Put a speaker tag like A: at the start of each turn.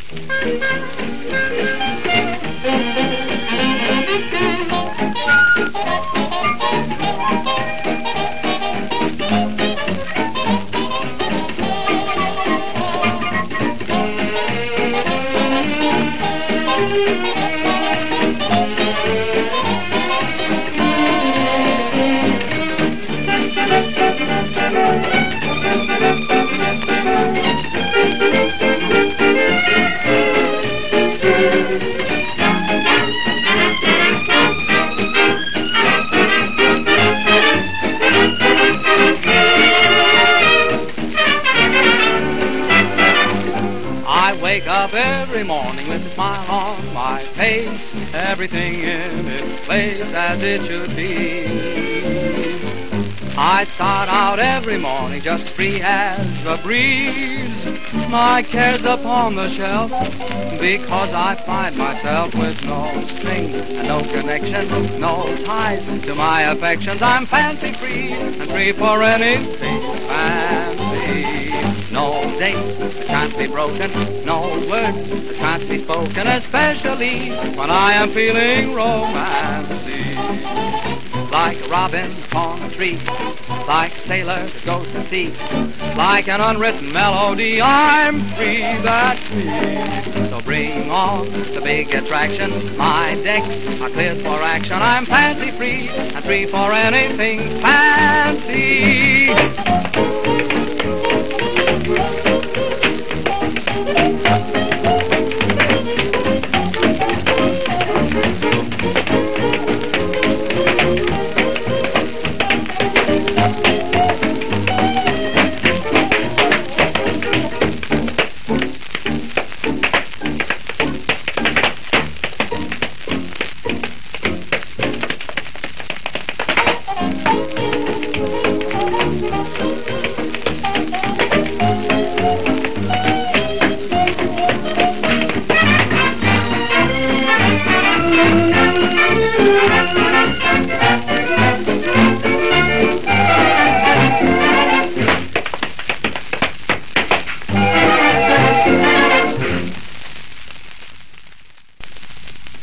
A: I wake up every morning with a smile on my face, everything in its place as it should be. I start out every morning just free as a breeze, my cares upon the shelf, because I find myself with no string and no connection, no ties to my affections. I'm fancy free and free for anything fancy. No dates that can't be broken, no words that can't be spoken, especially when I am feeling romancy. Like a robin on a tree, like a sailor that goes to sea, like an unwritten melody, I'm free, that's me. So bring on the big attraction, my decks are cleared for action. I'm fancy free and free for anything fancy.